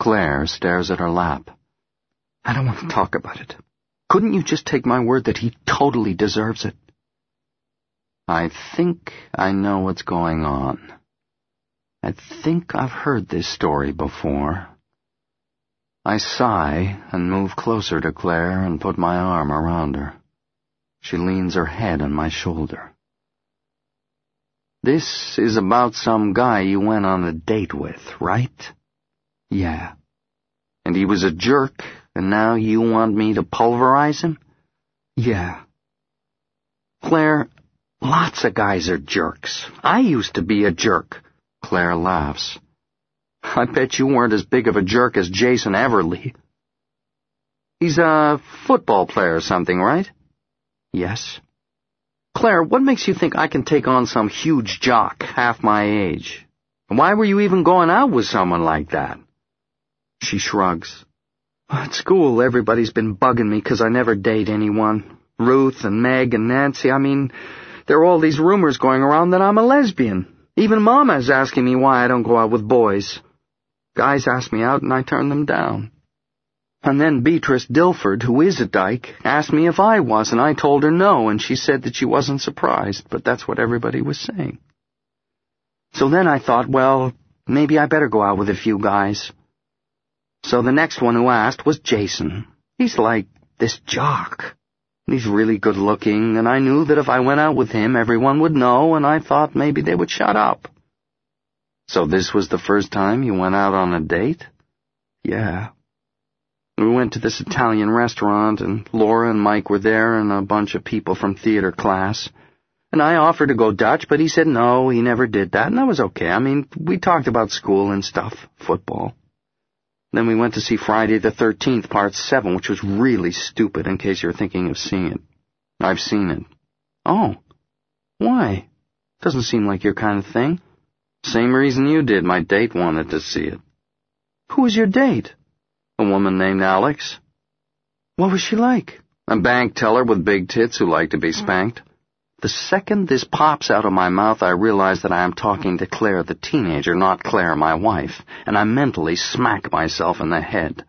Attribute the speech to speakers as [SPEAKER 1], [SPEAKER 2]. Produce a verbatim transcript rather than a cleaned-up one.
[SPEAKER 1] Claire stares at her lap. I don't want to talk about it. Couldn't you just take my word that he totally deserves it? I think I know what's going on. I think I've heard this story before. I sigh and move closer to Claire and put my arm around her. She leans her head on my shoulder. This is about some guy you went on a date with, right? Yeah. And he was a jerk, and now you want me to pulverize him? Yeah. Claire, lots of guys are jerks. I used to be a jerk. Claire laughs. I bet you weren't as big of a jerk as Jason Everly. He's a football player or something, right? Yes. Claire, what makes you think I can take on some huge jock half my age? Why were you even going out with someone like that? She shrugs. At school, everybody's been bugging me because I never date anyone. Ruth and Meg and Nancy, I mean, there are all these rumors going around that I'm a lesbian. Even Mama's asking me why I don't go out with boys. Guys ask me out and I turn them down. And then Beatrice Dilford, who is a dyke, asked me if I was, and I told her no, and she said that she wasn't surprised, but that's what everybody was saying. So then I thought, well, maybe I better go out with a few guys. So the next one who asked was Jason. He's like this jock. He's really good looking, and I knew that if I went out with him, everyone would know, and I thought maybe they would shut up. So this was the first time you went out on a date? Yeah. We went to this Italian restaurant, and Laura and Mike were there, and a bunch of people from theater class. And I offered to go Dutch, but he said no, he never did that, and that was okay. I mean, we talked about school and stuff, football. Then we went to see Friday the thirteenth, Part seven, which was really stupid, in case you're thinking of seeing it. I've seen it. Oh. Why? Doesn't seem like your kind of thing. Same reason you did. My date wanted to see it. Who was your date? A woman named Alex. What was she like? A bank teller with big tits who liked to be spanked. The second this pops out of my mouth, I realize that I am talking to Claire the teenager, not Claire my wife, and I mentally smack myself in the head.